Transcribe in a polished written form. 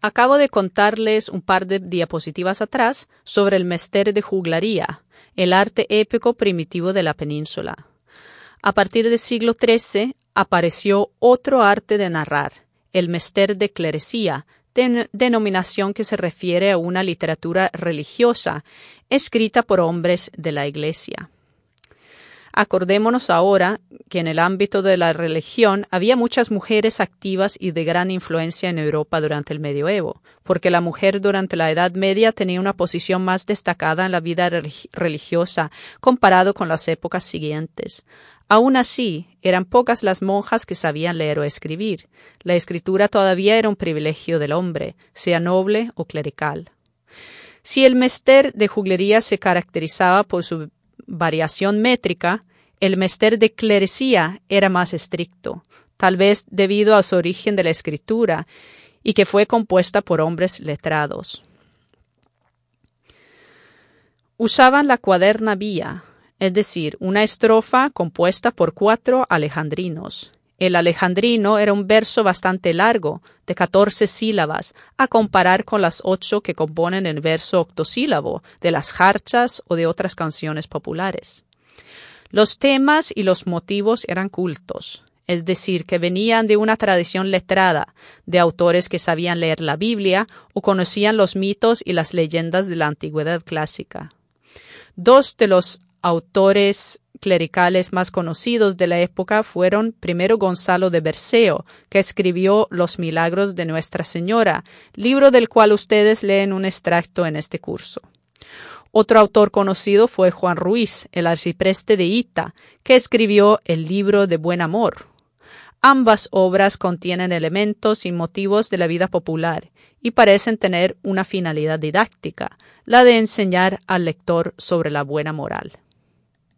Acabo de contarles un par de diapositivas atrás sobre el mester de juglaría, el arte épico primitivo de la península. A partir del siglo XIII apareció otro arte de narrar, el mester de clerecía, denominación que se refiere a una literatura religiosa escrita por hombres de la Iglesia. Acordémonos ahora que en el ámbito de la religión había muchas mujeres activas y de gran influencia en Europa durante el medioevo, porque la mujer durante la Edad Media tenía una posición más destacada en la vida religiosa comparado con las épocas siguientes. Aún así, eran pocas las monjas que sabían leer o escribir. La escritura todavía era un privilegio del hombre, sea noble o clerical. Si el mester de juglería se caracterizaba por su variación métrica, el mester de clerecía era más estricto, tal vez debido a su origen de la escritura y que fue compuesta por hombres letrados. Usaban la cuaderna vía, es decir, una estrofa compuesta por 4 alejandrinos. El alejandrino era un verso bastante largo, de 14 sílabas, a comparar con las 8 que componen el verso octosílabo de las jarchas o de otras canciones populares. Los temas y los motivos eran cultos, es decir, que venían de una tradición letrada, de autores que sabían leer la Biblia o conocían los mitos y las leyendas de la antigüedad clásica. 2 de los autores clericales más conocidos de la época fueron primero Gonzalo de Berceo, que escribió Los Milagros de Nuestra Señora, libro del cual ustedes leen un extracto en este curso. Otro autor conocido fue Juan Ruiz, el arcipreste de Hita, que escribió el libro de Buen Amor. Ambas obras contienen elementos y motivos de la vida popular y parecen tener una finalidad didáctica, la de enseñar al lector sobre la buena moral.